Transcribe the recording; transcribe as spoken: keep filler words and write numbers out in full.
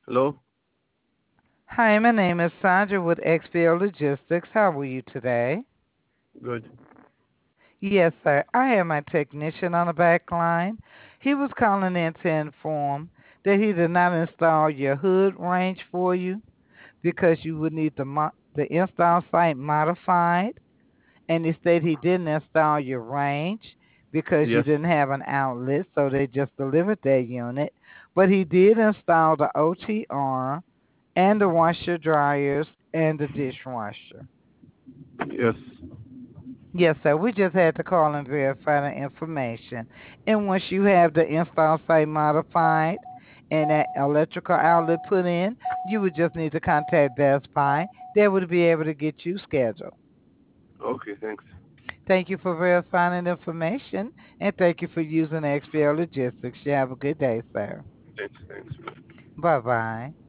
Hello? Hi, my name is Sandra with X P O Logistics. How are you today? Good. Yes, sir. I have my technician on the back line. He was calling in to inform that he did not install your hood range for you because you would need the mo- the install site modified, and he said he didn't install your range because you Yes. didn't have an outlet, so they just delivered that unit. But he did install the O T R and the washer dryers and the dishwasher. Yes. Yes, sir. We just had to call and verify the information. And once you have the install site modified and that electrical outlet put in, you would just need to contact Best Buy. They would be able to get you scheduled. Okay, thanks. Thank you for verifying the information and thank you for using X P L Logistics. You have a good day, sir. Thanks, thanks. Bye bye.